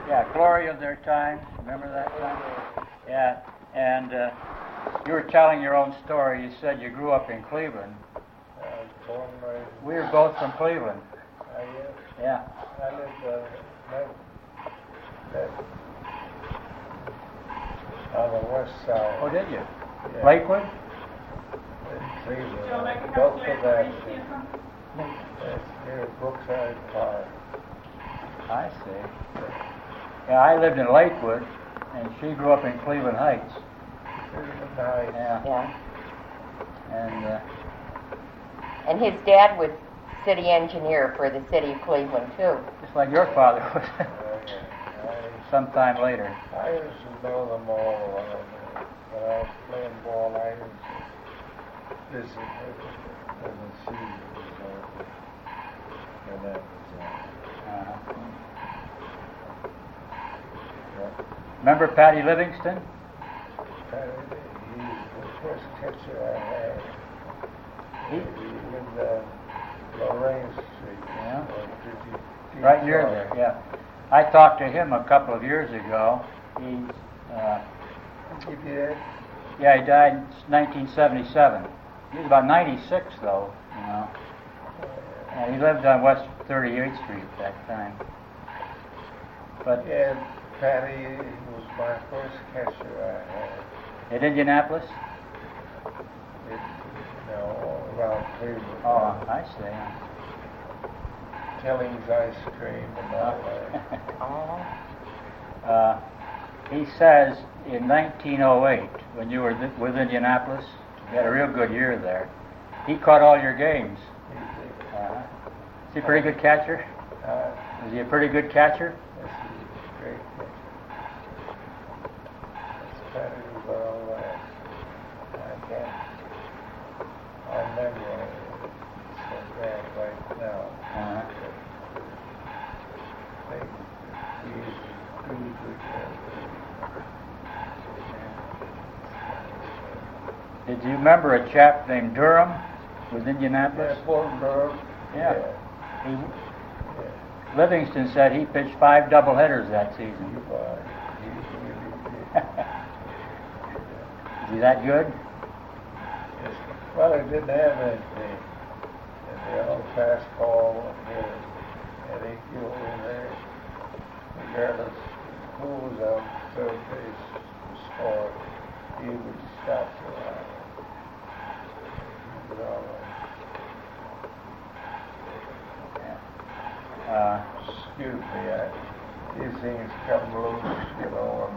Yeah, glory of their times. Remember that time? Yeah, and you were telling your own story. You said you grew up in Cleveland. I was born right. We were both from Cleveland. Yes. Yeah. I lived on the west side. Oh, did you? Yeah. Lakewood? In Cleveland. Gulf of Ashton. That's near Brookside Park. I see. Yeah, I lived in Lakewood, and she grew up in Cleveland Heights. Cleveland Heights. Yeah. Yeah. And And his dad was city engineer for the city of Cleveland, too. just like your father was, Okay. sometime later. I used to know them all around there. When I was playing ball, I used to listen as the season was over. And that was Remember Patty Livingston? He's the first catcher I had. He lived on Lorraine Street. Yeah. Deep right near South. there, yeah. I talked to him a couple of years ago. He's, He did? yeah, he died in 1977. He was about 96, though, you know. And he lived on West 38th Street at that time. But Yeah, Patty was my first catcher I had. at Indianapolis? Around Cleveland. Oh, I see. Telling's ice cream and all that. He says in 1908, when you were with Indianapolis, you had a real good year there. He caught all your games. He did. Is he a pretty good catcher? Is he a pretty good catcher? Yes, he's a great catcher. That's Patty was all that. I can't. I'll never so bad right now. He's pretty good catcher. Did you remember a chap named Durham with Indianapolis? Yeah, Fort Durham. Yeah. Yeah. He, Livingston said he pitched 5 doubleheaders that season. He was. He really did. Is he that good? Yes. Well, he didn't have anything. And they all fastball and he go in there. Regardless who was on third base to score, he would stop the line. He was all right. Excuse me, these things come loose, you know.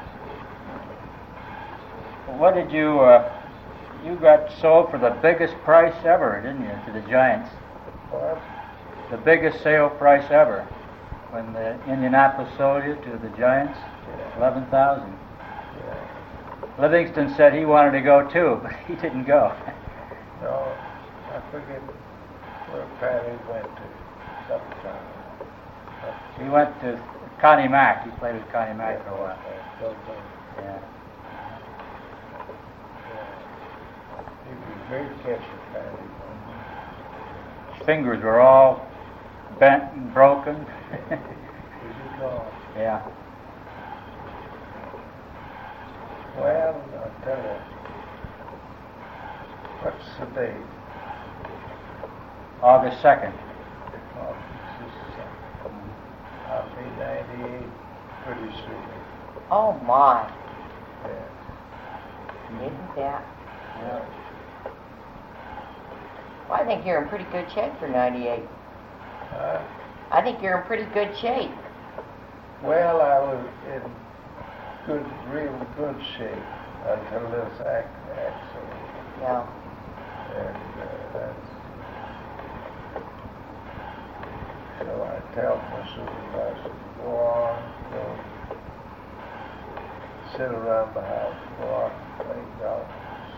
What did you got sold for the biggest price ever, didn't you, to the Giants? What? The biggest sale price ever when the Indianapolis sold you to the Giants? Yeah. $11,000. Yeah. Livingston said he wanted to go too, but he didn't go. No, I forget where Patty went to sometime. He went to Connie Mack. He played with Connie Mack for a while. Yeah. He was a great catcher, Patty. His fingers were all bent and broken. Was he gone? Yeah. Well, I'll tell you. What's the date? August 2nd. Oh, I'll be 98 pretty soon. Oh, my. Yeah. Isn't that? Yeah. Well, I think you're in pretty good shape for 98. I think you're in pretty good shape. Well, I was in real good shape until this accident. Yeah. And so I tell my supervisor, go on, don't sit around the house, go out and play golf.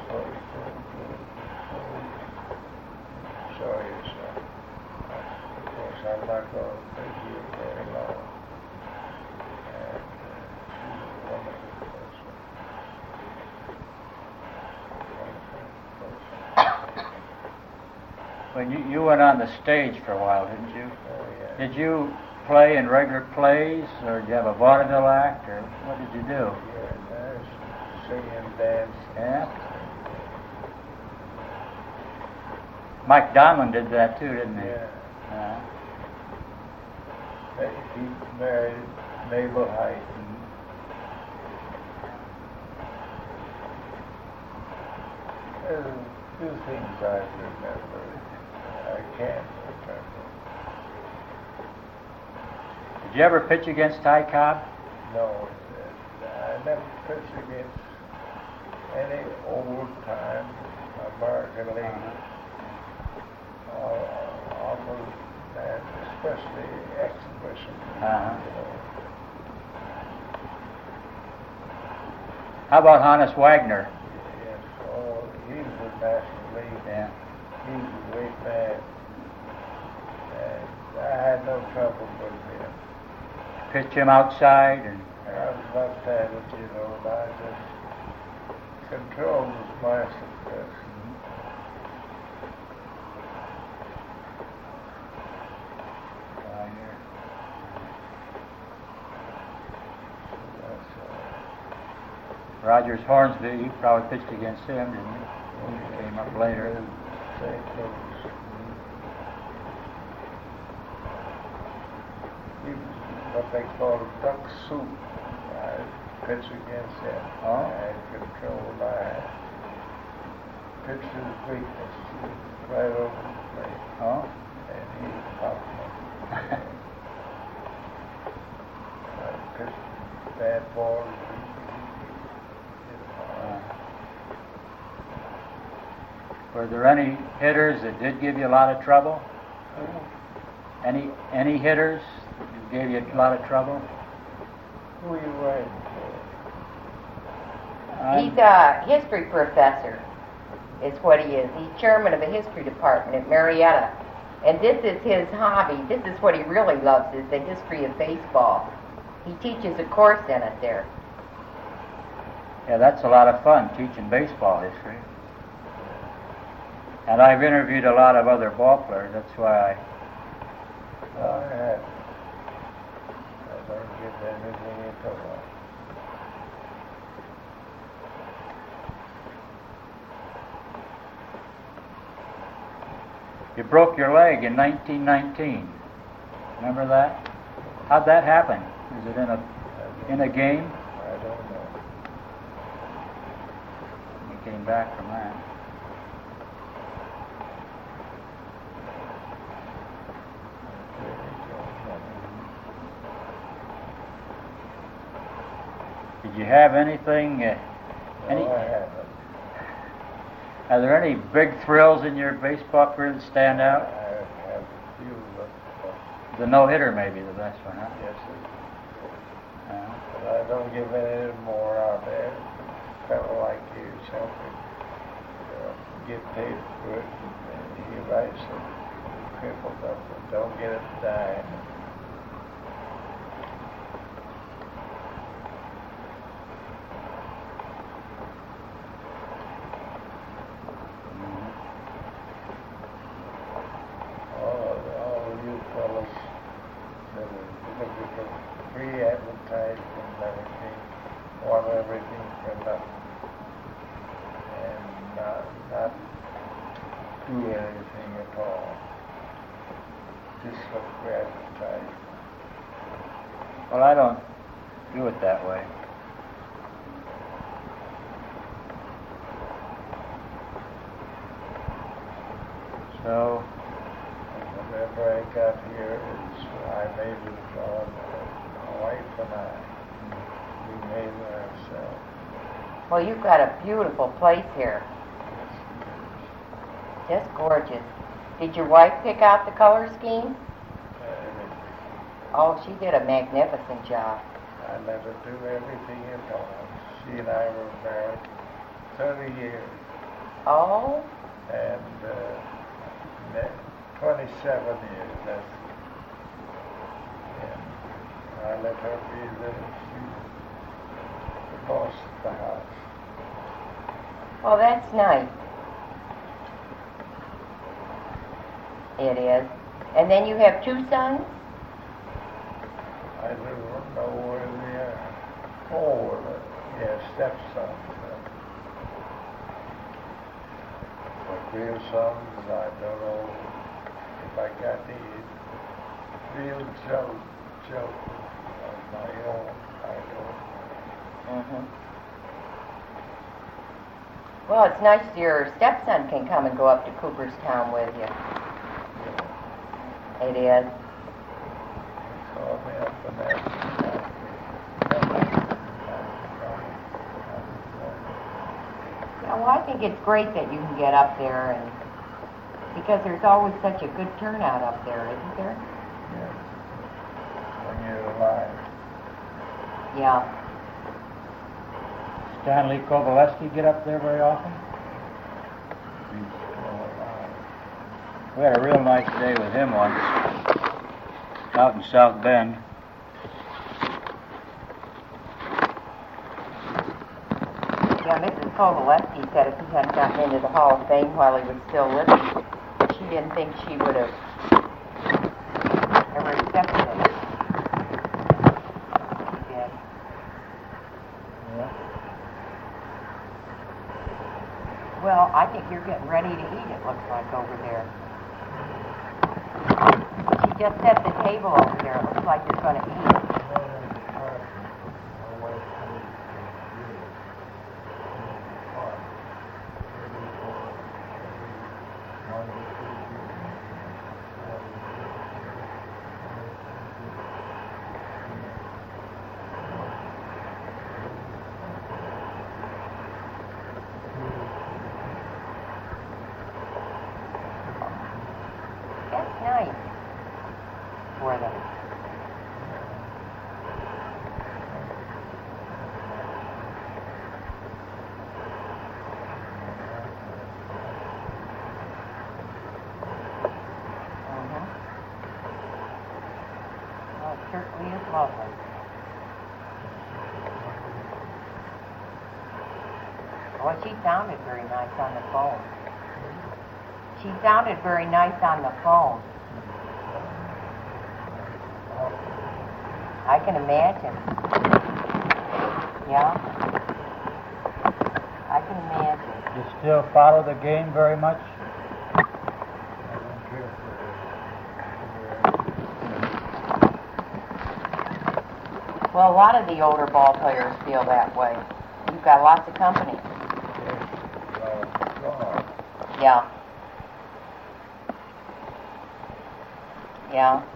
Enjoy yourself. Of course, I'm not going to be here very long. And she's a wonderful person. When you went on the stage for a while, didn't you? Oh, yeah. Did you play in regular plays, or did you have a vaudeville act, or what did you do? Here and there, singing, dancing. Yeah. Mike Donlin did that too, didn't he? Yeah. He married Mabel Height. There's a few things I remember. I can't remember. Did you ever pitch against Ty Cobb? No, I never pitched against any old-time American League. Almost, and especially exhibition. How about Hannes Wagner? Yes, he's the National League. Yeah. He's a great man. And I had no trouble with him. Pitch him outside and. I was left-handed, and I just controlled my success. Rogers Hornsby, you probably pitched against him, didn't you? He came up later. St. Louis. He was what they call duck soup. I pitched against him. Oh. I had control. I pitched his weakness right over the plate. Oh. And he popped me. I pitched bad balls. Were there any hitters that did give you a lot of trouble? Any hitters that gave you a lot of trouble? Who are you writing for? He's a history professor, is what he is. He's chairman of the history department at Marietta. And this is his hobby. This is what he really loves, is the history of baseball. He teaches a course in it there. Yeah, that's a lot of fun, teaching baseball history. And I've interviewed a lot of other ball players. That's why I don't get anything at all. You broke your leg in 1919. Remember that? How'd that happen? Was it in a game? I don't know. You came back from that. Did you have anything? No, I haven't. Are there any big thrills in your baseball career that stand out? I have a few, but The no-hitter may be the best one, huh? yes, but I don't give any more out there. A fellow like you, something, get paid for it, and he writes it, crippled up, and don't get it dying. All of you fellas that are looking for free advertising and everything, want everything for nothing, and not do anything at all. Just look for advertising. Well, I don't do it that way. So, Whenever I got here, I made it on my wife and I. We made it ourselves. Well, you've got a beautiful place here. Just gorgeous. Did your wife pick out the color scheme? Oh, she did a magnificent job. I let her do everything at all. She and I were married 30 years. Oh, And 27 years. That's, and I let her be the boss of the house. well, that's nice. It is. And then you have two sons? I don't know where they are. Oh, yeah, stepsons. But real sons, I don't know if I got the real children of my own. I don't. Mm-hmm. Well, it's nice your stepson can come and go up to Cooperstown with you. It is. Saw me up in there. Yeah, well, I think it's great that you can get up there, and because there's always such a good turnout up there, isn't there? Yes. When you're alive. Yeah. Stanley Kovalevsky get up there very often? He's still alive. We had a real nice day with him once, out in South Bend. Yeah, Mrs. Kovalevsky said if he hadn't gotten into the Hall of Fame while he was still living, she didn't think she would have ever accepted it. She did. Yeah. Well, I think you're getting ready to eat, it looks like, over there. She just set the table over there. It looks like you're going to eat. That's nice for them. Well, it certainly is lovely. Well, she sounded very nice on the phone. She sounded very nice on the phone. I can imagine. Yeah? I can imagine. You still follow the game very much? I don't care for Well, a lot of the older ball players feel that way. You've got lots of company. Yeah. Yeah.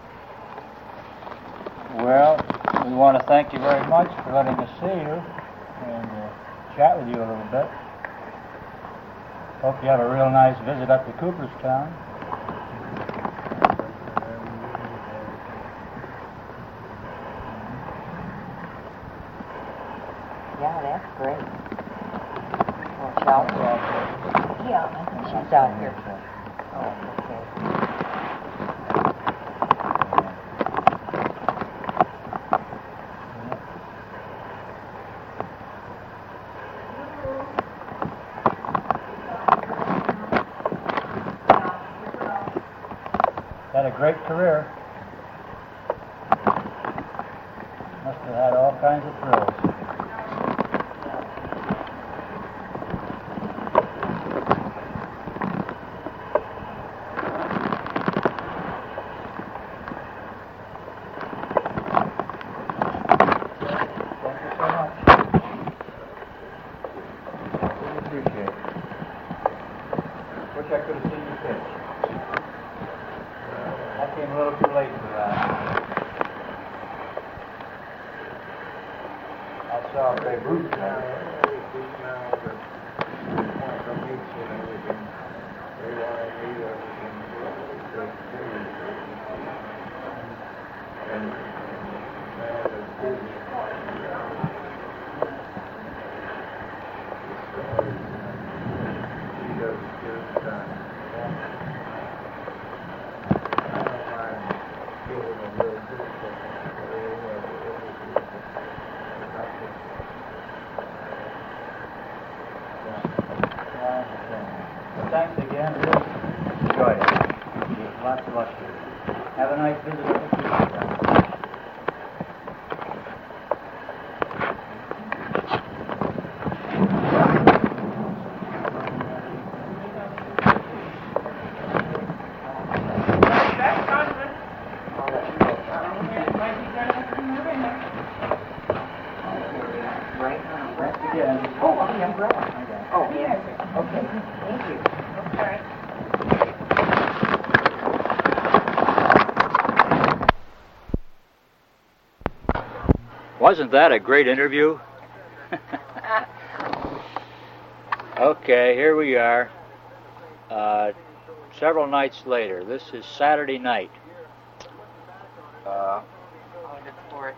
Well, we want to thank you very much for letting us see you and chat with you a little bit. Hope you have a real nice visit up to Cooperstown. Yeah, that's great. Well, shall we? Yeah, I think she's out here. Oh, okay. Had a great career. Must have had all kinds of thrills. Wish I could have seen you pitch. I came a little too late for that. I saw Babe Ruth there. Thanks again. Really enjoyed it. Lots of luck to you. Have a nice visit. Wasn't that a great interview? Okay, here we are. Several nights later. This is Saturday night. August 4th.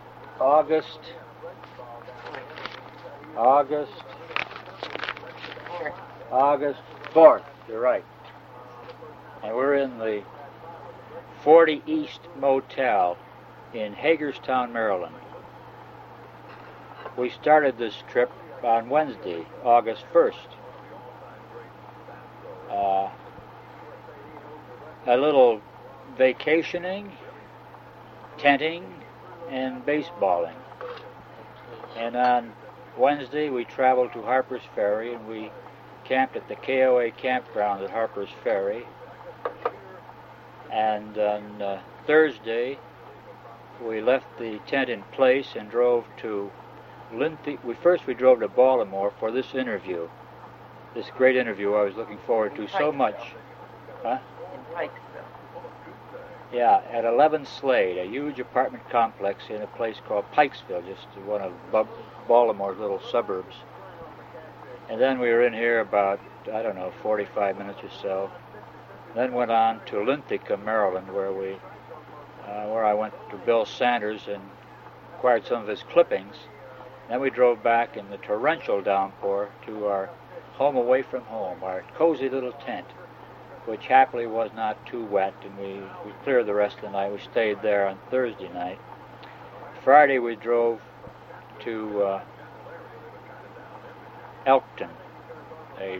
August 4th. You're right. And we're in the 40 East Motel in Hagerstown, Maryland. We started this trip on Wednesday, August 1st. A little vacationing, tenting, and baseballing. And on Wednesday we traveled to Harper's Ferry and we camped at the KOA campground at Harper's Ferry. And on Thursday we left the tent in place and drove to Lindsay. We drove to Baltimore for this interview. This great interview I was looking forward to so much. Huh? In Pikesville. Yeah, at 11 Slade, a huge apartment complex in a place called Pikesville, just one of Baltimore's little suburbs. And then we were in here about, 45 minutes or so. Then went on to Linthicum, Maryland, where I went to Bill Sanders and acquired some of his clippings. Then we drove back in the torrential downpour to our home away from home, our cozy little tent, which happily was not too wet, and we cleared the rest of the night. We stayed there on Thursday night. Friday we drove to Elkton, a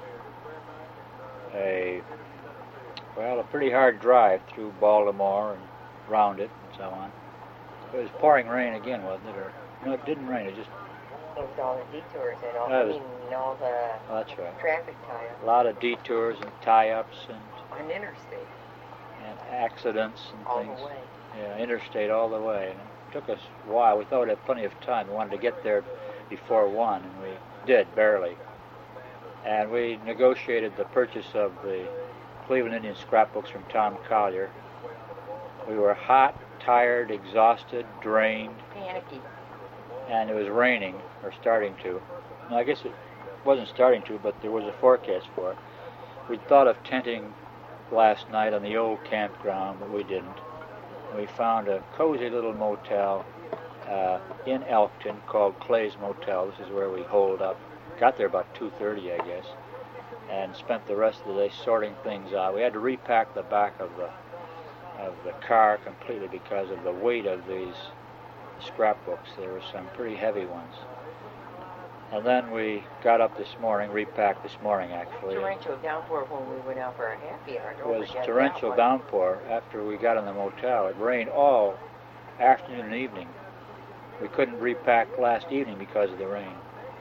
pretty hard drive through Baltimore and around it and so on. It was pouring rain again, wasn't it? Or no, it didn't rain. It just. It was all the detours and all. All the that's right. Traffic tie-ups. A lot of detours and tie-ups and. On interstate. And accidents and all things. All the way. Yeah, interstate all the way. And it took us a while. We thought we'd have plenty of time. We wanted to get there before 1, and we did, barely. And we negotiated the purchase of the Cleveland Indian scrapbooks from Tom Collier. We were hot, tired, exhausted, drained. Panicky. And it was raining, or starting to. Well, I guess it wasn't starting to, but there was a forecast for it. We'd thought of tenting last night on the old campground, but we didn't. We found a cozy little motel in Elkton called Clay's Motel. This is where we holed up. Got there about 2:30, I guess, and spent the rest of the day sorting things out. We had to repack the back of the car completely because of the weight of these scrapbooks. There were some pretty heavy ones. And then we got up this morning, repacked this morning actually. Torrential downpour when we went out for a happy hour. It was torrential downpour after we got in the motel. It rained all afternoon and evening. We couldn't repack last evening because of the rain.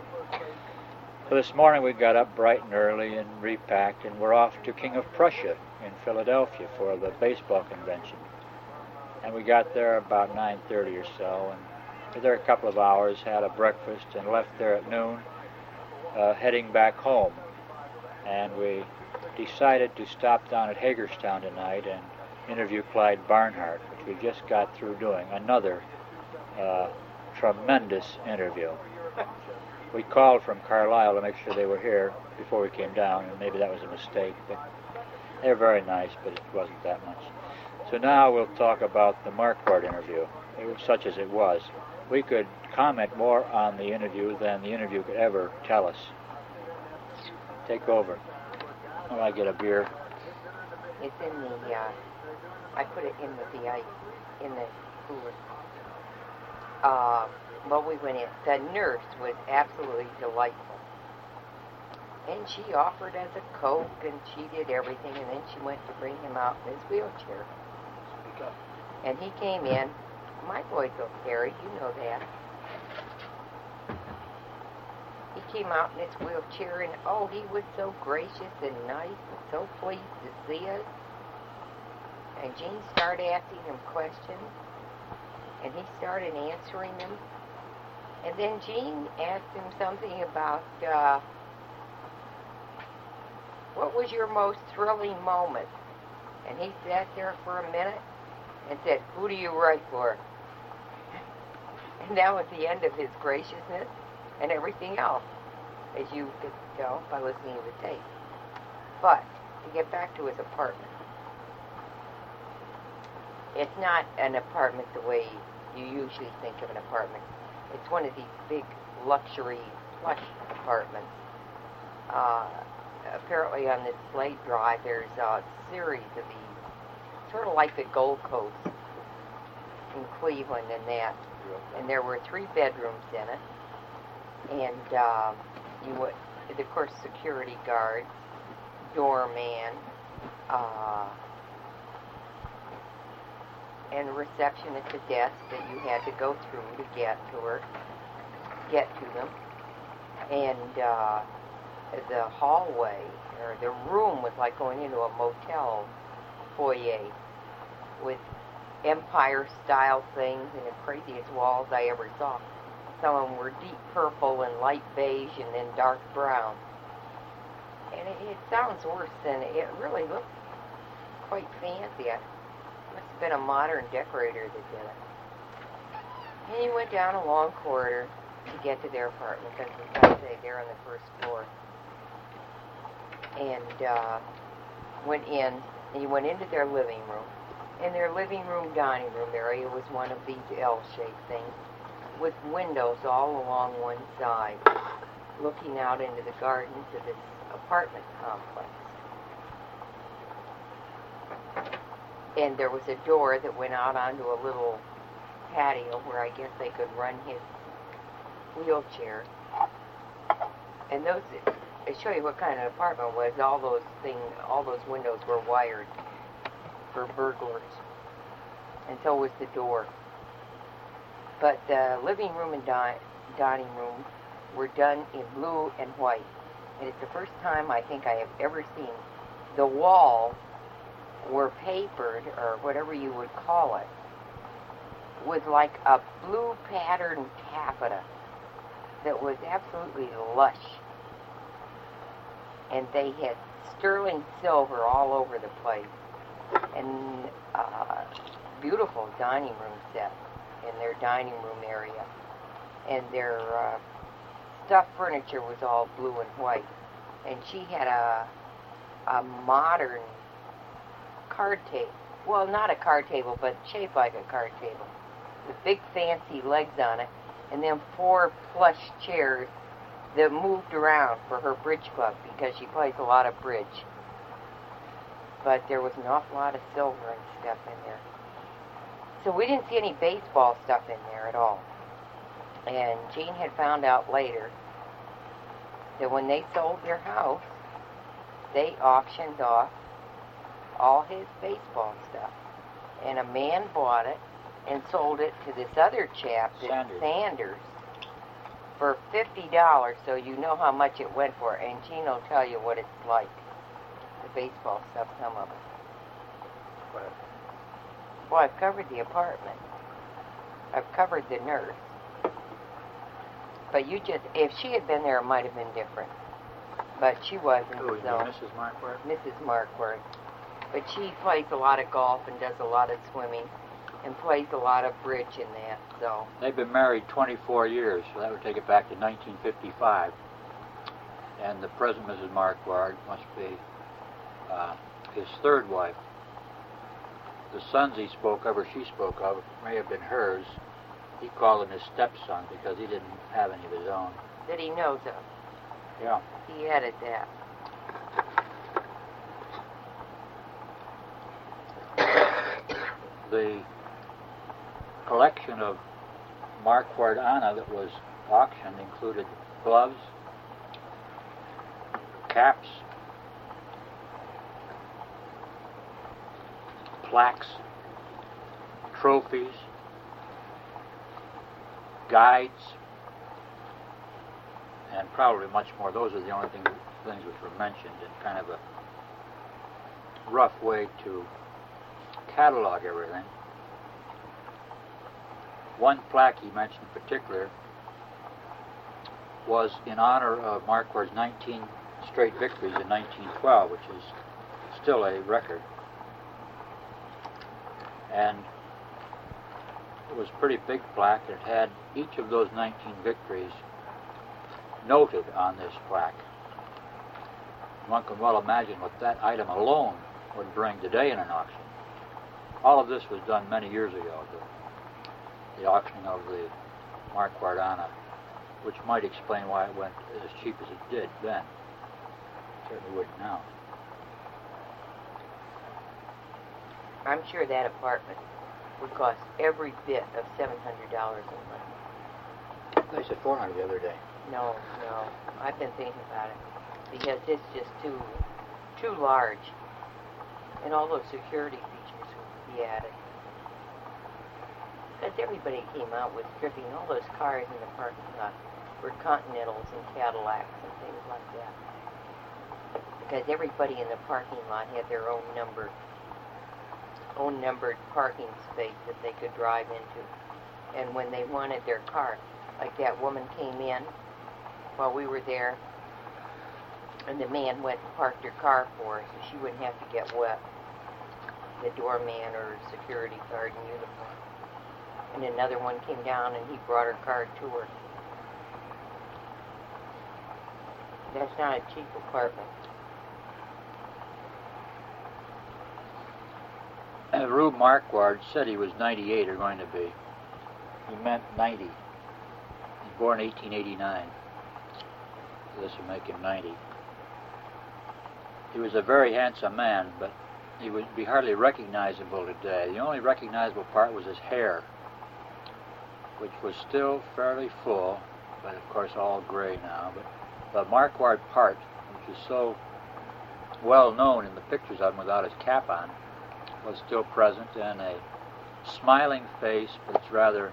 So this morning we got up bright and early and repacked, and we're off to King of Prussia in Philadelphia for the baseball convention. And we got there about 9:30 or so, and were there a couple of hours, had a breakfast, and left there at noon, heading back home. And we decided to stop down at Hagerstown tonight and interview Clyde Barnhart, which we just got through doing. Another tremendous interview. We called from Carlisle to make sure they were here before we came down, and maybe that was a mistake, but they're very nice, but it wasn't that much. So now we'll talk about the Marquardt interview, such as it was. We could comment more on the interview than the interview could ever tell us. Take over. Oh, I get a beer. It's in the, I put it in with the ice, in the cooler. Well, we went in. The nurse was absolutely delightful. And she offered us a Coke, and she did everything, and then she went to bring him out in his wheelchair. And he came in. My boys will carry, you know that. He came out in his wheelchair, and oh, he was so gracious and nice and so pleased to see us. And Gene started asking him questions, and he started answering them. And then Gene asked him something about, what was your most thrilling moment? And he sat there for a minute and said, who do you write for? And that was the end of his graciousness and everything else, as you could tell by listening to the tape. But to get back to his apartment, it's not an apartment the way you usually think of an apartment. It's one of these big luxury plush apartments. Apparently on this Slade Drive there's a series of these, sort of like the Gold Coast in Cleveland and that. And there were 3 bedrooms in it. And you would, of course, security guards, doorman, and a reception at the desk that you had to go through to get to them. And the hallway, or the room, was like going into a motel foyer with Empire-style things and the craziest walls I ever saw. Some of them were deep purple and light beige and then dark brown. And it sounds worse than it really looked quite fancy. It must have been a modern decorator that did it. And you went down a long corridor to get to their apartment, because as I say, they're on the first floor. And went in, and you went into their living room. And their living room, dining room area was one of these L-shaped things with windows all along one side, looking out into the gardens of this apartment complex. And there was a door that went out onto a little patio where I guess they could run his wheelchair. And those, to show you what kind of apartment it was, all those windows were wired for burglars. And so was the door. But the living room and dining room were done in blue and white. And it's the first time I think I have ever seen the walls were papered, or whatever you would call it, with like a blue patterned taffeta that was absolutely lush. And they had sterling silver all over the place. And beautiful dining room set in their dining room area. And their stuffed furniture was all blue and white. And she had a modern card table. Well, not a card table, but shaped like a card table, with big fancy legs on it, and then 4 plush chairs that moved around for her bridge club, because she plays a lot of bridge. But there was an awful lot of silver and stuff in there. So we didn't see any baseball stuff in there at all. And Gene had found out later that when they sold their house, they auctioned off all his baseball stuff. And a man bought it and sold it to this other chap, Sanders, for $50, so you know how much it went for. And Gene will tell you what it's like, the baseball stuff, some of it. Well, I've covered the apartment. I've covered the nurse. But if she had been there, it might have been different. But she wasn't. Who was so Mrs. Marquardt? Mrs. Marquardt. But she plays a lot of golf and does a lot of swimming and plays a lot of bridge in that, so. They've been married 24 years, so that would take it back to 1955. And the present Mrs. Marquardt must be his third wife. The sons he spoke of, or she spoke of, may have been hers. He called him his stepson because he didn't have any of his own. That he knows of. Yeah. He added that. The collection of Marquardt Anna that was auctioned included gloves, caps, plaques, trophies, guides, and probably much more. Those are the only things which were mentioned in kind of a rough way to catalog everything. One plaque he mentioned in particular was in honor of Marquardt's 19 straight victories in 1912, which is still a record. And It was a pretty big plaque. It had each of those 19 victories noted on this plaque. One can well imagine what that item alone would bring today in an auction. All of this was done many years ago, the auctioning of the Marquardana, which might explain why it went as cheap as it did then. Certainly wouldn't now. I'm sure that apartment would cost every bit of $700 a month. They said $400 the other day. No. I've been thinking about it because it's just too large, and all those security features would be added. Because everybody came out with stripping all those cars in the parking lot were Continentals and Cadillacs and things like that. Because everybody in the parking lot had their own numbered parking space that they could drive into. And when they wanted their car, like that woman came in while we were there, and the man went and parked her car for her so she wouldn't have to get wet, the doorman or security guard in uniform. And another one came down and he brought her car to her. That's not a cheap apartment. Rube Marquard said he was 98 or going to be. He meant 90. He was born 1889. So this would make him 90. He was a very handsome man, but he would be hardly recognizable today. The only recognizable part was his hair, which was still fairly full, but of course all gray now. But the Marquard part, which is so well known in the pictures of him without his cap on, was still present, and a smiling face, but it's rather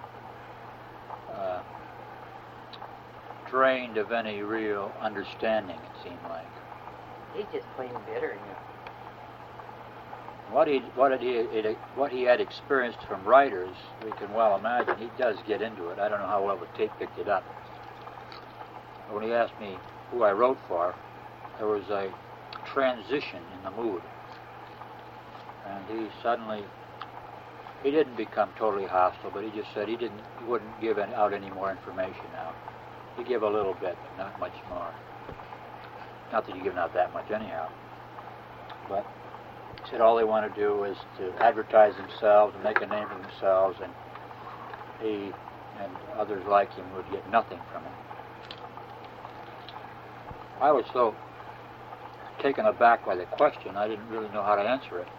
drained of any real understanding, it seemed like. He's just plain bitter, you know. What he had experienced from writers, we can well imagine. He does get into it. I don't know how well the tape picked it up. When he asked me who I wrote for, there was a transition in the mood. And he didn't become totally hostile, but he just said he wouldn't give out any more information now. He'd give a little bit, but not much more. Not that he'd given out that much anyhow. But he said all they want to do is to advertise themselves and make a name for themselves, and he and others like him would get nothing from him. I was so taken aback by the question, I didn't really know how to answer it.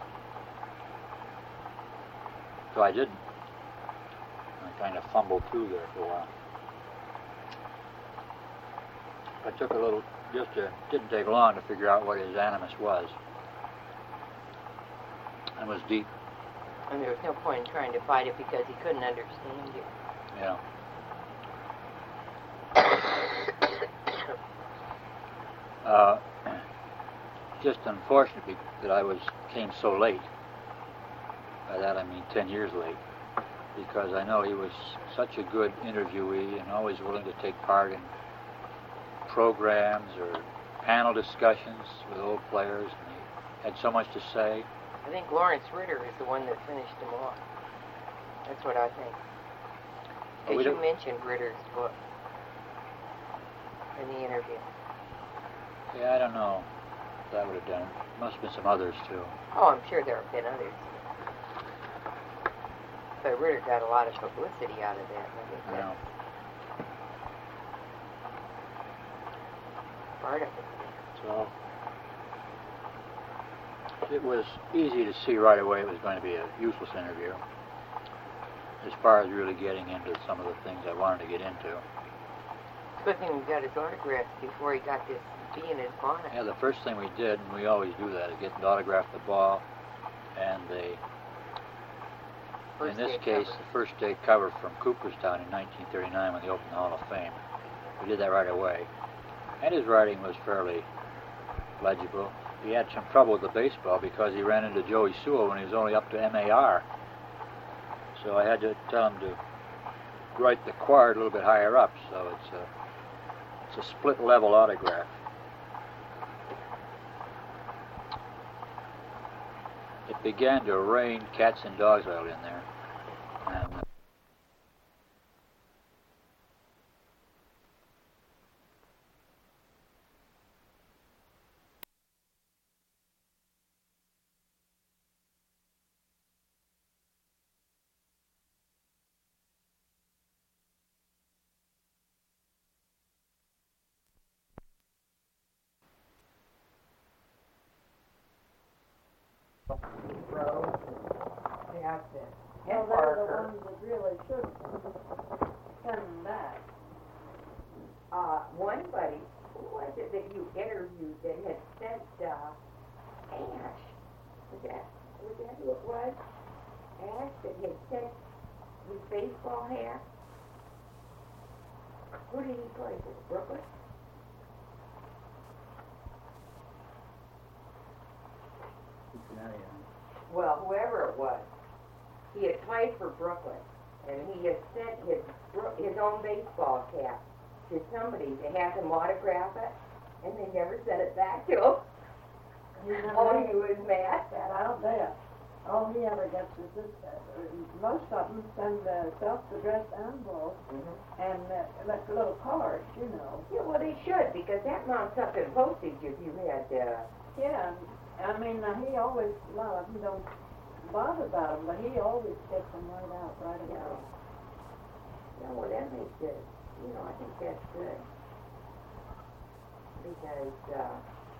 So I didn't. I kind of fumbled through there for a while. Didn't take long to figure out what his animus was. It was deep. And there was no point in trying to fight it because he couldn't understand you. Yeah. Just unfortunate that I came so late. By that I mean 10 years late, because I know he was such a good interviewee and always willing to take part in programs or panel discussions with old players, and he had so much to say. I think Lawrence Ritter is the one that finished him off. That's what I think. Because you mentioned Ritter's book in the interview. Yeah, I don't know if that would have done it. Must have been some others, too. Oh, I'm sure there have been others. But Ritter got a lot of publicity out of that. I know. Part of it. So it was easy to see right away it was going to be a useless interview as far as really getting into some of the things I wanted to get into. Good thing we got his autographs before he got this bee in his bonnet. Yeah, the first thing we did, and we always do that, is get an autograph the ball and in this case, the first day cover from Cooperstown in 1939 when they opened the Hall of Fame. We did that right away. And his writing was fairly legible. He had some trouble with the baseball because he ran into Joey Sewell when he was only up to MAR. So I had to tell him to write the quad a little bit higher up, so it's a split level autograph. It began to rain cats and dogs oil in there. And Jackson. Well, And they're the Parker. ones that really should send them back. One buddy, who was it that you interviewed that had sent Ash? Was that who it was? Ash that had sent his baseball hat? Who did he play for? Brooklyn? Well, whoever it was, he had played for Brooklyn, and he had sent his own baseball cap to somebody to have him autograph it, and they never sent it back to him. Oh, he was mad. That out there. All he ever gets is this. Most of them send self-addressed envelopes and like little cards, you know. Yeah, well, they should, because that mounts up in postage if you had. Yeah, I mean, he always, a lot of them don't bother about them, but he always gets them right out, right away. Yeah, well, that makes it, I think that's good. Because,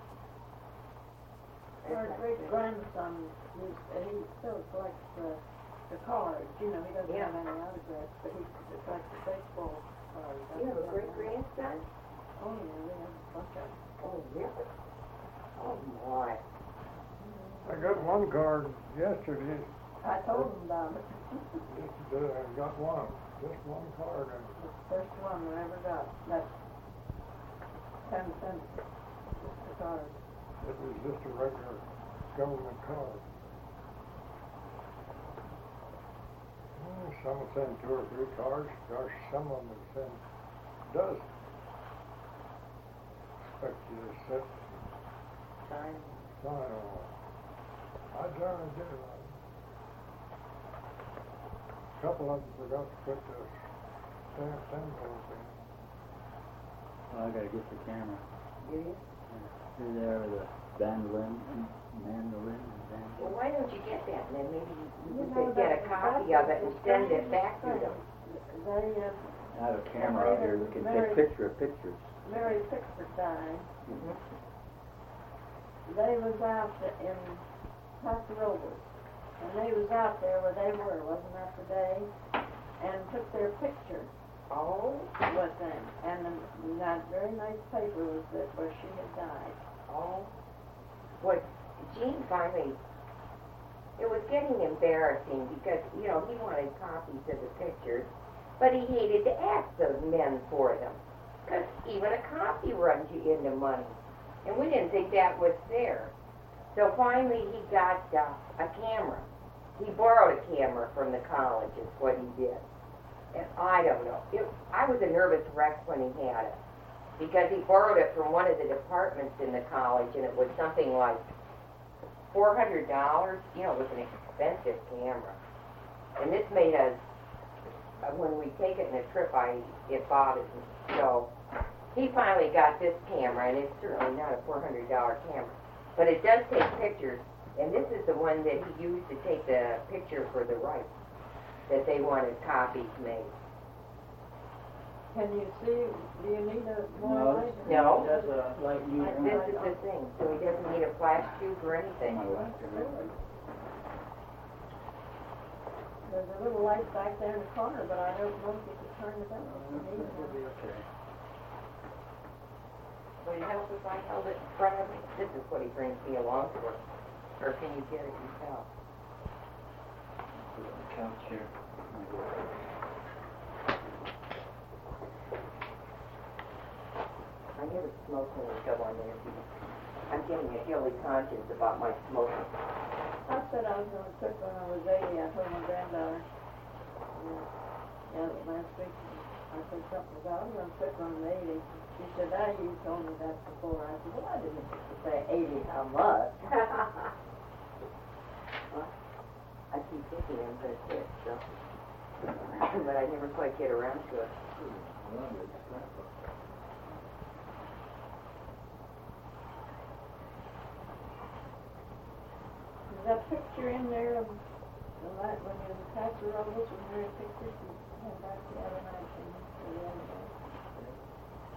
our great-grandson, he still collects the cards, he doesn't have any autographs, but he collects the baseball cards. You have a great-grandson? Oh, yeah, we have a bunch of them. Oh, really? Oh, my. I got one card yesterday. I told him about it. I got one, just one card. And The first one I ever got. That's 10 cents. Just a card. it was just a regular government card. Some will send 2 or 3 cards. Gosh, some of them will send dozens. Expect you to sit Fine. sign on it. I generally did it. A couple of them forgot to put the stamped envelope in. Well, I gotta get the camera. Do you? You're there with a mandolin and Well, why don't you get that, and then maybe you know, could get a copy of it and send it back to them. They, I have a camera out here. We can take picture of pictures. Mary Pickford died. Mm-hmm. They was out in Paso Robles, and they was out there where they were, wasn't that the day? And took their picture Oh, with them, and that very nice paper was that where she had died. oh. What, Gene finally, it was getting embarrassing because, he wanted copies of the pictures, but he hated to ask those men for them. Because even a copy runs you into money. And we didn't think that was fair. So finally he got a camera. He borrowed a camera from the college is what he did. And I don't know. I was a nervous wreck when he had it. Because he borrowed it from one of the departments in the college, and it was something like $400. It was an expensive camera. And this made us, when we take it in a trip, it bothers me. So he finally got this camera, and it's certainly not a $400 camera. But it does take pictures, and this is the one that he used to take the picture for the rights, that they wanted copies made. Can you see, do you need a more No. light? No. That's a light user. This is the thing, so he doesn't need a flash tube or anything. There's a little light back there in the corner, but I don't know if you can turn it on. You need It'll one. be okay. Would it help if I held it in front of me? This is what he brings me along for. Or can you get it yourself? Put it on the couch here. I never smoke when we go on there. I'm getting a guilty conscience about my smoking. I said I was going to cook when I was 80. I told my granddaughter. Last week I said something about I'm going to cook when I'm 80. She said, you told me that before. I said, well, I didn't say 80 how much. Well, I keep thinking I'm going to quit, so. But I never quite get around to it. Is that picture in there of the light when you pass the Robles with Mary Pickford? You had that the other night and the other day.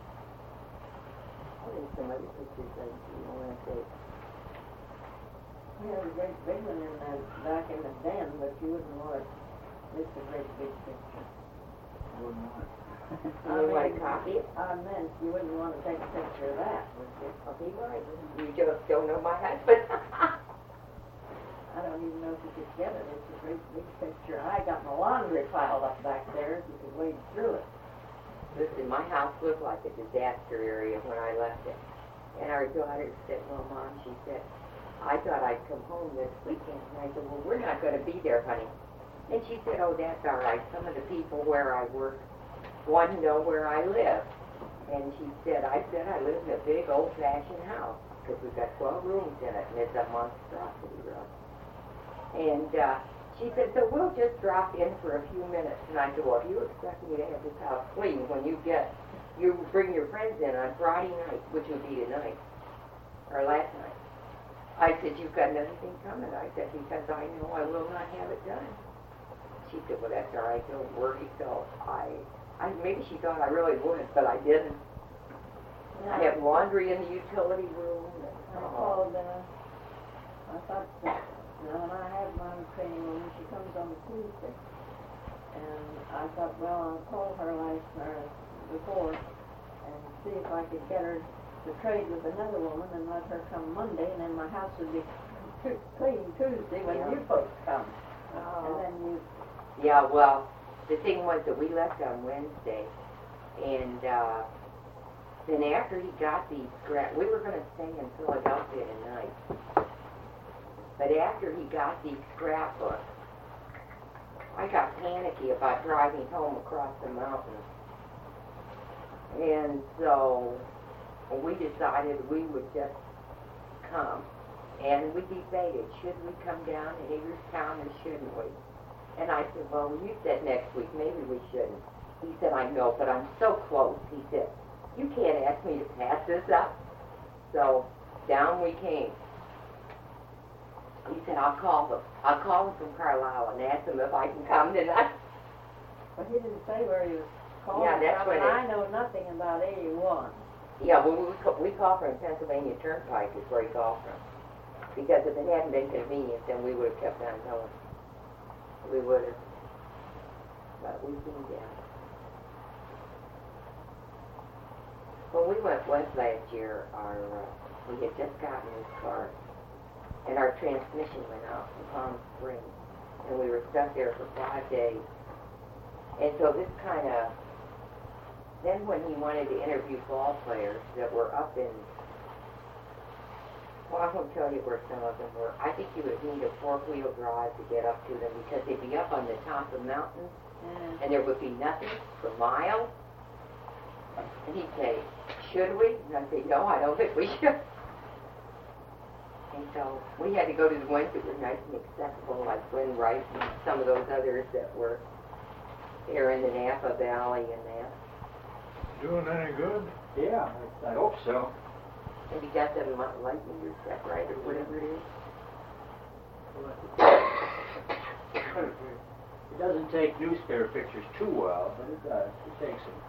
I think some other pictures I want to take. We had a great big one in the, back in the den, but you wouldn't want it. It's a great big picture. Wouldn't want it. You want to copy it? I meant you wouldn't want to take a picture of that, would you? I'll be right. You just don't know my husband. I don't even know if you could get it. It's a great big picture. I got my laundry piled up back there if you could wade through it. Listen, my house looked like a disaster area when I left it. And our daughter said, well, Mom, she said, I thought I'd come home this weekend. And I said, well, we're not going to be there, honey. And she said, oh, that's all right. Some of the people where I work want to know where I live. And she said, I live in a big old-fashioned house because we've got 12 rooms in it, and it's a monstrosity room. And she said, so we'll just drop in for a few minutes. And I said, well, if you expect me to have this house clean when you bring your friends in on Friday night, which would be tonight, or last night. I said, you've got another thing coming. I said, because I know I will not have it done. She said, well, that's all right, don't worry. So maybe she thought I really would, but I didn't. Yeah. I have laundry in the utility room. I called, I thought, when I have my training room, she comes on Tuesday. And I thought, well, I'll call her before and see if I could get her to trade with another woman and let her come Monday, and then my house would be clean Tuesday when you folks come. And then you... Yeah, well, the thing was that we left on Wednesday, and then after he got these we were going to stay in Philadelphia tonight, but after he got these scrapbooks, I got panicky about driving home across the mountains. And so we decided we would just come, and we debated, should we come down to Hagerstown or shouldn't we? And I said, well, you said next week, maybe we shouldn't. He said, I know, but I'm so close. He said, you can't ask me to pass this up. So down we came. He said, I'll call them. I'll call them from Carlisle and ask them if I can come tonight. But he didn't say where he was calling that's from, and I know nothing about 81. Yeah, well, we called from Pennsylvania Turnpike is where he called from. Because if it hadn't been convenient, then we would have kept on going. We would have. But we came down. When we went west last year, we had just gotten this car, and our transmission went out in Palm Springs, and we were stuck there for 5 days. And so this kind of, then when he wanted to interview ball players that were up in, well, I won't tell you where some of them were. I think you would need a 4-wheel drive to get up to them because they'd be up on the top of mountains, and there would be nothing for miles. And he'd say, should we? And I'd say, no, I don't think we should. And so we had to go to the ones that were nice and accessible, like Glen Wright and some of those others that were there in the Napa Valley and that. Doing any good? Yeah, I hope so. And you got them light meter set right or whatever it is. It doesn't take newspaper pictures too well, but it does. It takes them.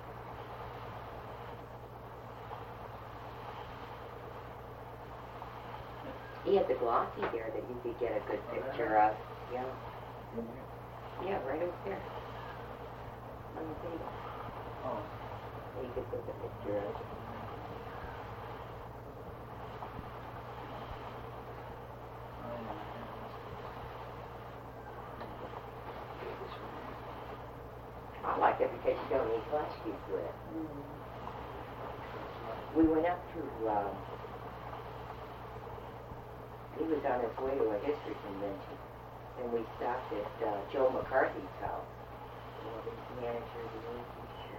He has a glossy there that you could get a good picture of. Yeah. Yeah, right over there. On the table. Oh. You could take a picture of it. I like it because you don't need flash keys with it. We went up to, he was on his way to a history convention, and we stopped at Joe McCarthy's house, the manager of the Yankees.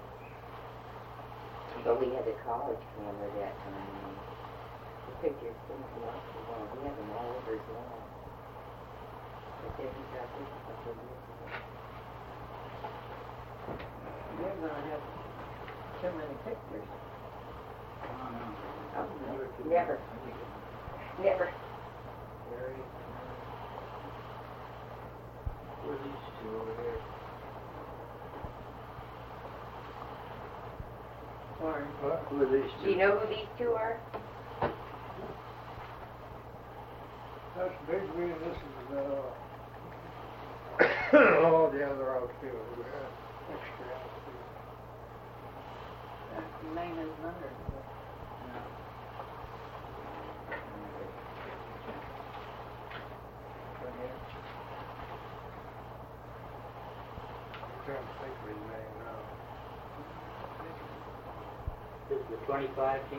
But we had a college camera that time. The pictures didn't come out too long. We had them all over his wall. But then he got this a couple of years ago. You're going to have too many pictures. Oh, never. Never. Who are these two over here? Or Who are these Do you two? know who these two are? That's Bigby, and this is all the other outfield. We have extra outfield. That's the main is under. I'm trying to think of his name now. This is the 25 team?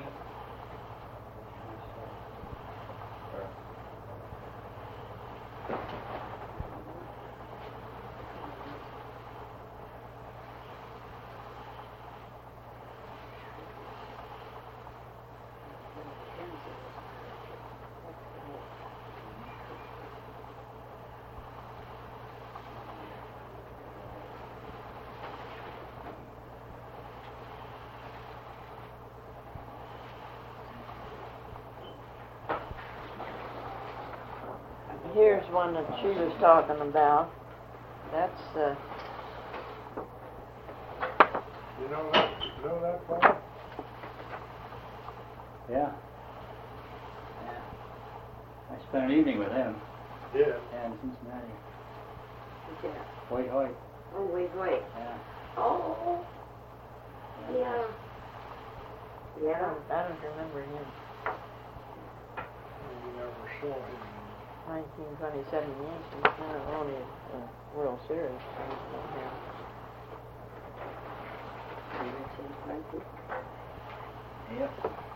Here's one that she was talking about. That's You know that fellow? Yeah. I spent an evening with him. Yeah. Yeah, in Cincinnati. yeah. Hoy hoy. Oh, wait. Yeah. Oh, yeah. Yeah, I don't remember him. You never saw him. 1927 Yankees, only World Series. Yep.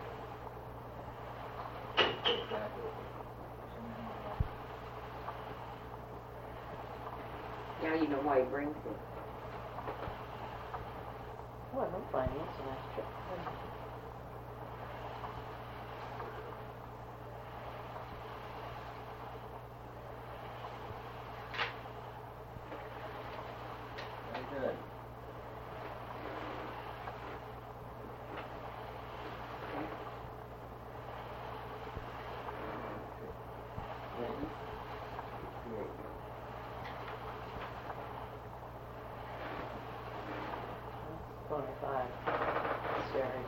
Now you know why he brings it. Oh, I don't find it's a nice trip. Very good. Series.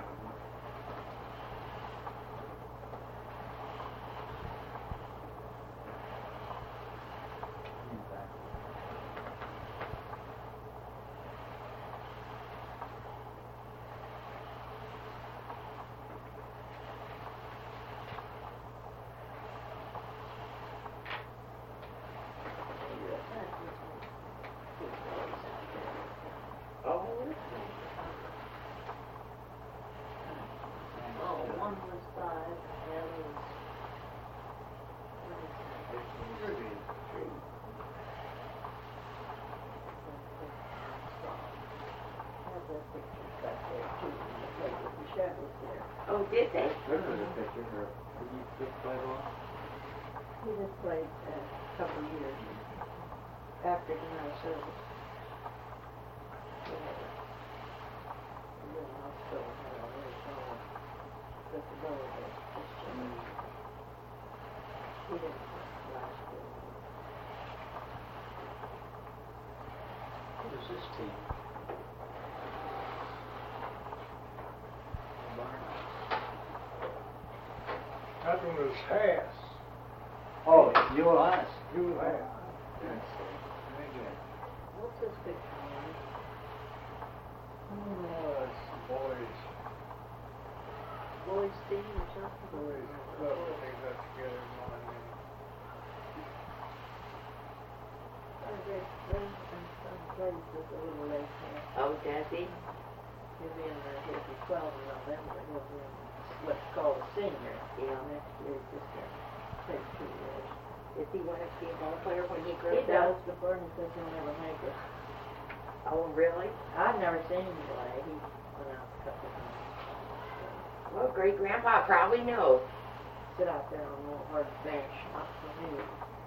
One was 5, the other was 3. Have the pictures back there too. The shed was there. Oh, did they? This was a picture. Did you just play ball? He just played a couple of years after the night service. Hospital had a very solid disability. He didn't last year. What is this team? That one was Haas. Oh, Ewell Haas. You Haas. Very good. What's this picture, man? Oh, it's boys. Boys' team or something? Boys club. They got together in my name. Some plays with a little late here. Oh, does he? He'll be in there, he'll be 12 in November, he'll be in what's called a senior. Yeah. Next year, just take 2 years. Does he want to be a ball player when he He grows does, up? but Bernie says he'll never make it. Oh, really? I've never seen him play, he went out a couple of times. Well, great grandpa probably knows. Sit out there on a little hard bench, not for me.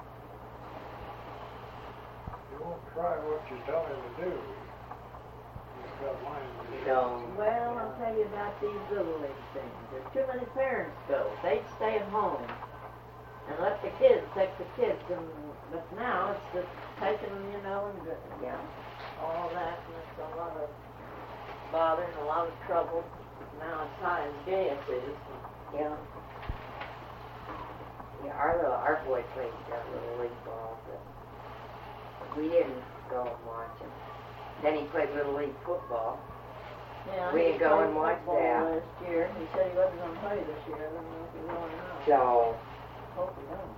You won't try what you tell him to do. He's got mine to do. No. Well, I'll tell you about these little league things. There's too many parents go. They'd stay at home and let the kids take the kids. But now it's just taking them, and all that, and it's a lot of bother and a lot of trouble. Now it's high as gas is. Yeah. Yeah, our boy played little league ball, but we didn't go and watch him. Then he played little league football. Yeah, We he didn't go played and watch football that. last year. He said he wasn't going to play this year. I don't know if he's going or not. So, Hope he don't.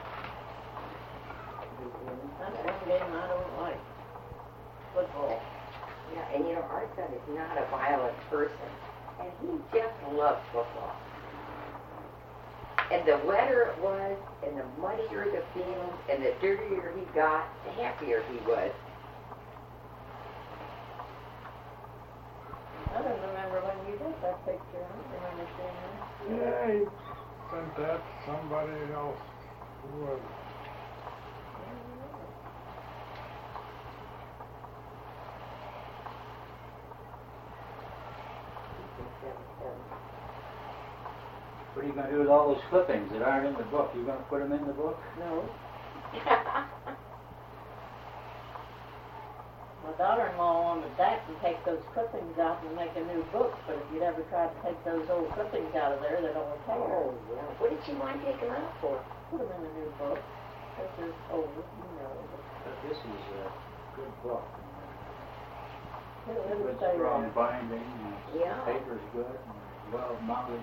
That's one game I don't like. Football. yeah, and you know, our son is not a violent person, and he just loves football. And the wetter it was, and the muddier the field, and the dirtier he got, the happier he was. I don't remember when you did that picture. I don't remember seeing that. Yeah, he sent that to somebody else. Who was it? What are you going to do with all those clippings that aren't in the book? You going to put them in the book? No. My daughter-in-law wanted that to take those clippings out and make a new book, but if you'd ever tried to take those old clippings out of there, they'd only tear. Oh, well, what did she want to take him out for? Put them in a new book. This is old, you know. But this is a good book. It'll Good stay strong there. binding, and Yeah. the paper's good, and well mounted.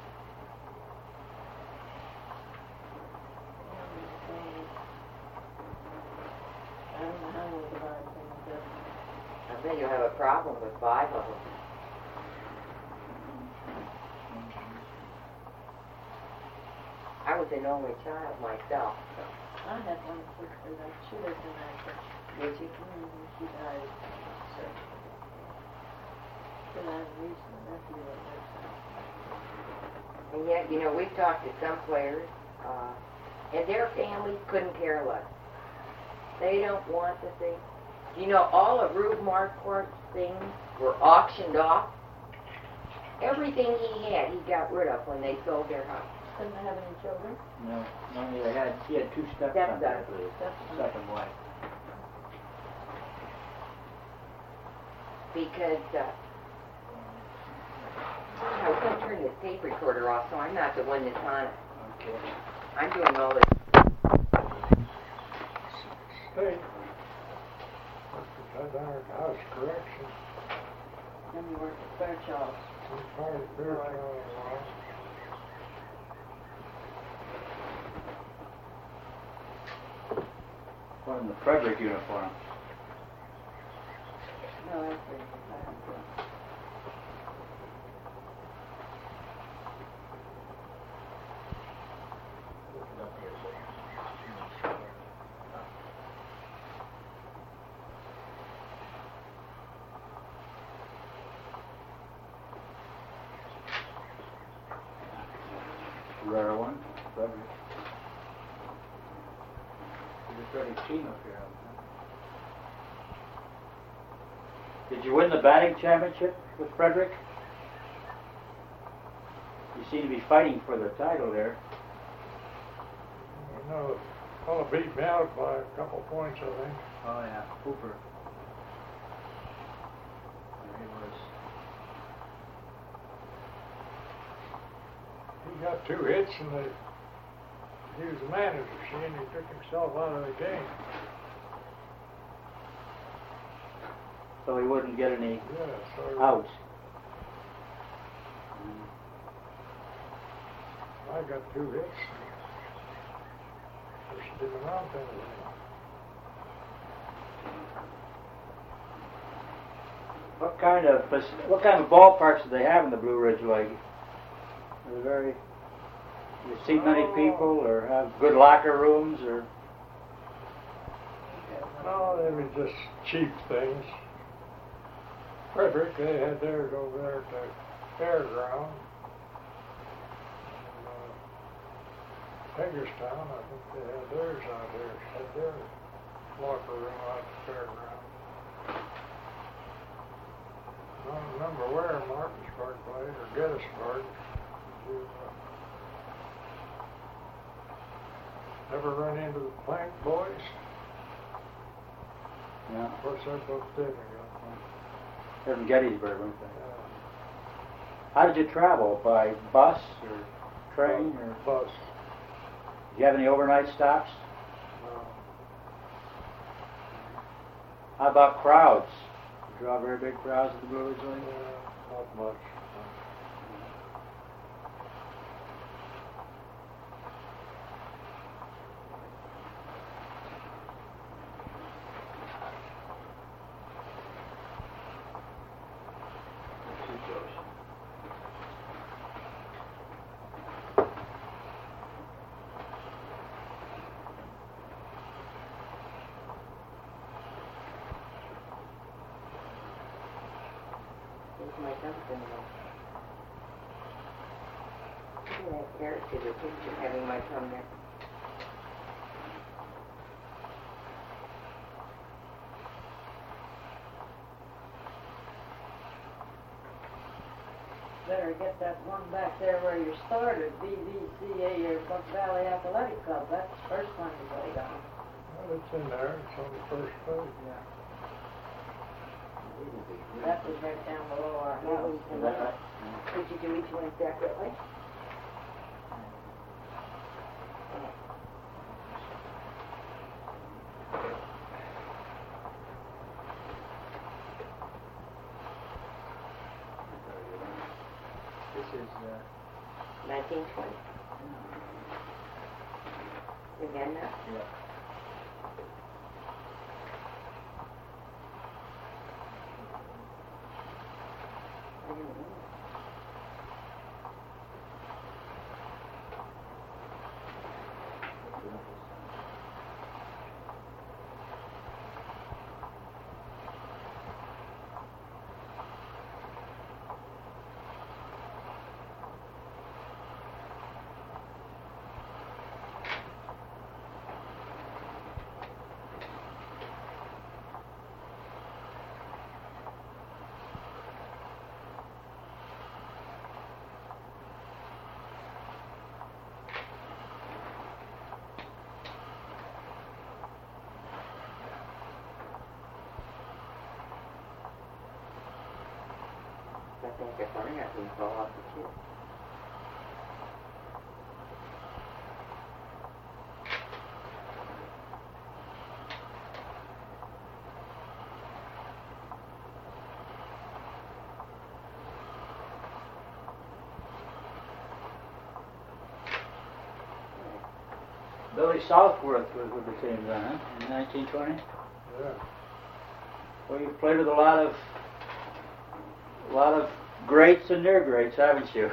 I don't know how we'll divide things up. I bet you'll have a problem with 5 of them. I was an only child myself. I had one sister that she lived in Akron. Did you? She died. She died recently. Nephew that lives there. And yet, you know, we've talked to some players, and their families couldn't care less. They don't want the thing. You know, all of Rube Marquardt's things were auctioned off. Everything he had, he got rid of when they sold their house. Couldn't they have any children? No, he had 2 stepsons, I believe. Stepsons. Second wife. Because, I was going to turn this tape recorder off, so I'm not the one that's on it. Okay. I'm doing all this. State. That's our house correction. Then you worked at Fairchild's. Some part of Fairchild. One in the Frederick uniform. No, that's pretty good. Rare one, Frederick. There's a Frederick team up here. Did you win the batting championship with Frederick? You seem to be fighting for the title there. No, fellow beat me out by a couple points, I think. Oh yeah, Hooper. There he was. He got 2 hits and he was the manager, see, and he took himself out of the game. So he wouldn't get any Yeah, so outs. I got 2 hits. She didn't amount to anything. What kind of ballparks do they have in the Blue Ridge League? Are they very? Do you see many people, or have good locker rooms, or? No, they were just cheap things. Frederick, they had theirs over there at the fairground. Hagerstown, I think they had theirs out there. Had their locker room out at the fairground. I don't remember where Martinsburg played, or Gettysburg. You ever run into the Plank boys? Yeah. Of course, they're both dead again. They're from Gettysburg, weren't they? How did you travel? By bus or train or? Bus. Do you have any overnight stops? How about crowds? You draw very big crowds at the Brewery Joint? Not much. Here's my dumpster. Look at that Eric did a picture having my thumb there. Better get that one back there where you started, BVCA or Buck Valley Athletic Club. That's the first one you played on. Well, it's in there. It's on the first page. Yeah. That was right down below our house. Is that right? Did you do each one separately? This is 1920. Again now? yeah. I don't know. I think if I can fall off the tube. Billy Southworth was with the team then, huh? In 1920? Yeah. Well, you've played with a lot of greats and near greats, haven't you?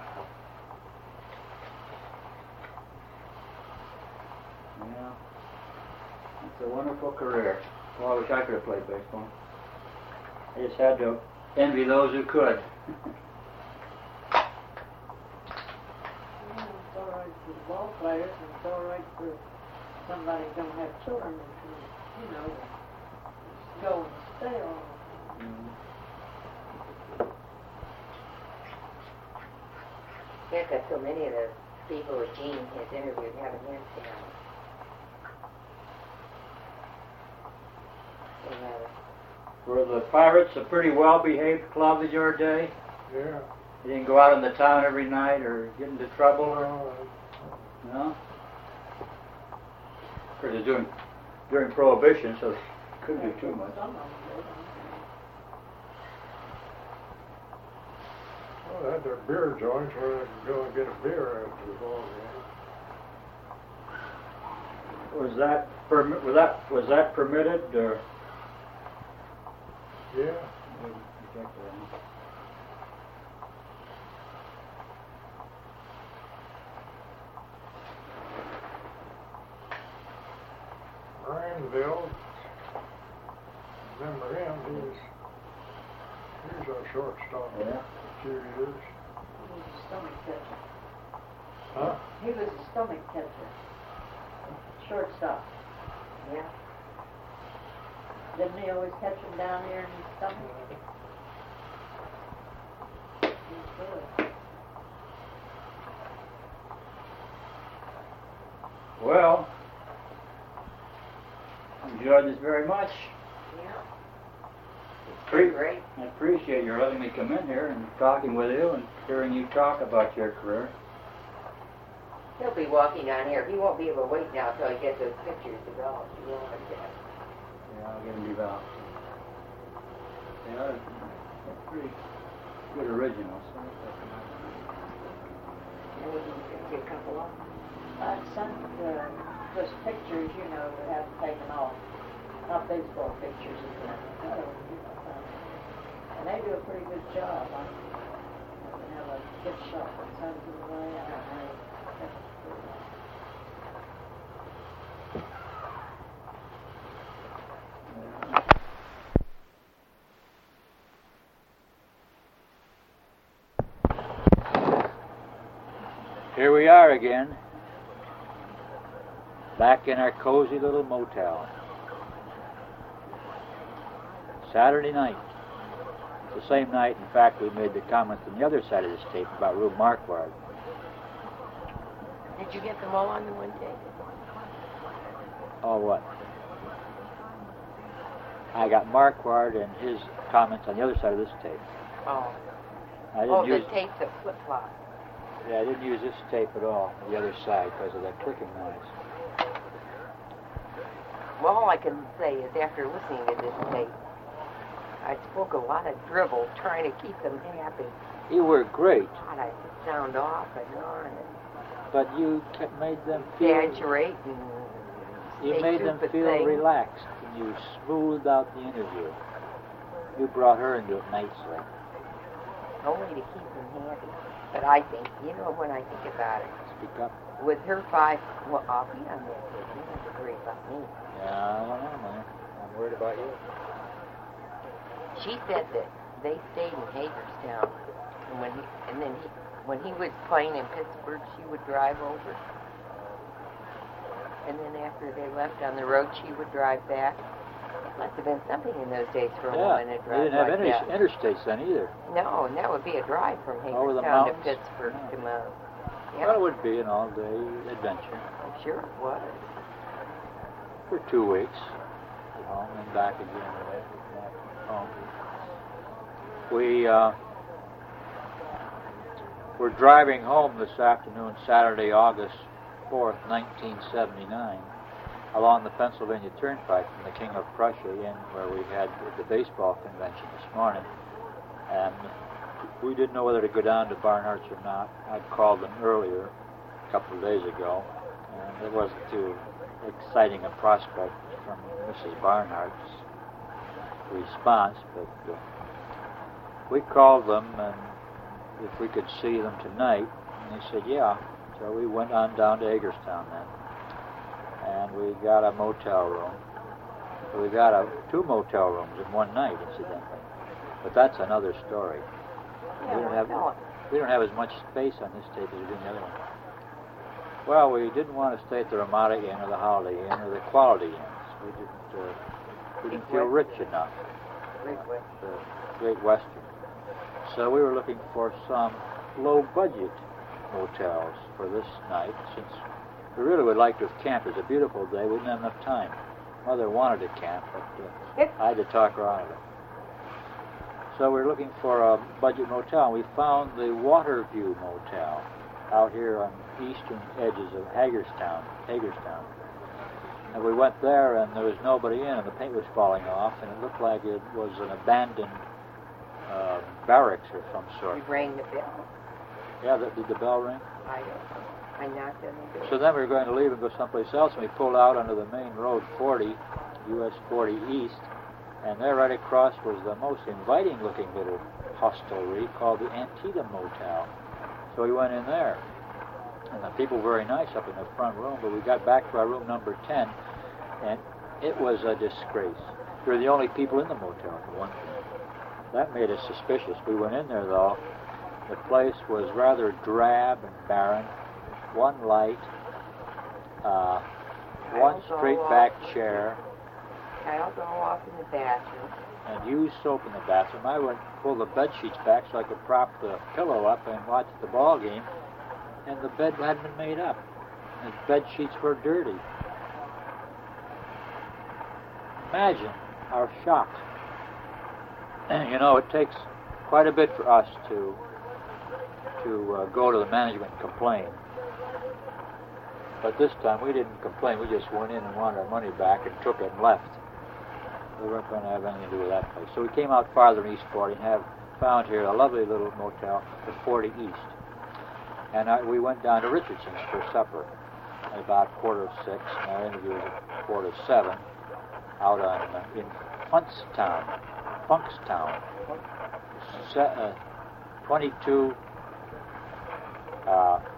Yeah. It's a wonderful career. Well, I wish I could have played baseball. I just had to envy those who could. It's all right for the ball players, and it's all right for somebody who don't have children and can, go and stay all the time. Yeah, because so many of the people that Gene has interviewed haven't yet seen him. Were the Pirates a pretty well-behaved club in your day? Yeah. You didn't go out in the town every night or get into trouble? Or, no? Of course, it's during Prohibition, so it couldn't do too much. Some of them did. Well, they had their beer joints where they could go and get a beer after the ball game. Was that permitted or? Yeah. Granville, remember him? He was our shortstop Yeah. for a few years. He was a stomach catcher. Huh? He was a stomach catcher. Shortstop. Yeah. Didn't he always catch him down here in his stomach? He's good. Well, enjoyed this very much. Yeah. Great. Great. I appreciate your letting me come in here and talking with you and hearing you talk about your career. He'll be walking down here. He won't be able to wait now until he gets those pictures developed. He won't like that. Yeah, I'll get them developed. They are pretty good originals. And we can get a couple of them. I sent just pictures, you know, that haven't taken off. Not baseball pictures, and they do a pretty good job. I have a good shot that sends them away. Here we are again, back in our cozy little motel. Saturday night. The same night, in fact, we made the comment on the other side of this tape about Rube Marquard. Did you get them all on the one tape? Oh, what? I got Marquard and his comments on the other side of this tape. Oh. I didn't use the tape that flip-flop. Yeah, I didn't use this tape at all, the other side, because of that clicking noise. Well, all I can say is after listening to this tape, I spoke a lot of dribble trying to keep them happy. You were great. God, I sound off and on. But you made them feel... Exaggerate and you made them feel things. Relaxed, and you smoothed out the interview. You brought her into it nicely. Only to keep them happy. But I think, you know, when I think about it, Speak up. with her 5, well, I'll be on that tape. You don't have to worry about me. Yeah, I don't know, man. I'm worried about you. She said that they stayed in Hagerstown, and when he was playing in Pittsburgh, she would drive over, and then after they left on the road, she would drive back. It must have been something in those days for a woman to drive. They didn't have like any that. interstates then either. No, and that would be a drive from Over the Hagerstown to mountains. Pittsburgh to Mount. Yeah. Well, it would be an all-day adventure I'm sure it was. for 2 weeks. Home and back again. Back home. We're driving home this afternoon, Saturday, August 4th, 1979, along the Pennsylvania Turnpike from the King of Prussia in where we had the baseball convention this morning. And we didn't know whether to go down to Barnhart's or not. I'd called them earlier, a couple of days ago, and it wasn't too exciting a prospect from Mrs. Barnhart's response, but we called them and if we could see them tonight, and they said yeah. So we went on down to Hagerstown then, and we got a motel room. We got 2 motel rooms in one night, incidentally, but that's another story. Yeah, We don't have as much space on this tape as we do in the other one. Well, we didn't want to stay at the Ramada Inn or the Holiday Inn or the Quality Inns. We didn't feel rich enough. The Great Western. So we were looking for some low-budget motels for this night, since we really would like to have camped. It was a beautiful day. We didn't have enough time. Mother wanted to camp, but I had to talk her out of it. So we were looking for a budget motel. We found the Waterview Motel out here on the eastern edges of Hagerstown. And we went there, and there was nobody in, and the paint was falling off, and it looked like it was an abandoned barracks or some sort. You rang the bell? Yeah, did the bell ring? I don't know. I knocked on the door. So then we were going to leave and go someplace else, and we pulled out onto the main road 40, US 40 East, and there right across was the most inviting-looking little hostelry called the Antietam Motel. So we went in there, and the people were very nice up in the front room, but we got back to our room number 10, and it was a disgrace. We were the only people in the motel, for one thing. That made us suspicious. We went in there, though. The place was rather drab and barren. One light, one straight-back chair. I'll go off in the bathroom. And used soap in the bathroom. I went pull the bed sheets back so I could prop the pillow up and watch the ball game, and the bed hadn't been made up. The bed sheets were dirty. Imagine our shock. You know, it takes quite a bit for us to go to the management and complain. But this time we didn't complain. We just went in and wanted our money back and took it and left. We weren't going to have anything to do with that place. So we came out farther in East 40 and found here a lovely little motel, the 40 East. And we went down to Richardson's for supper at about 5:45, and our interview was at 6:45 out on in Funkstown, 22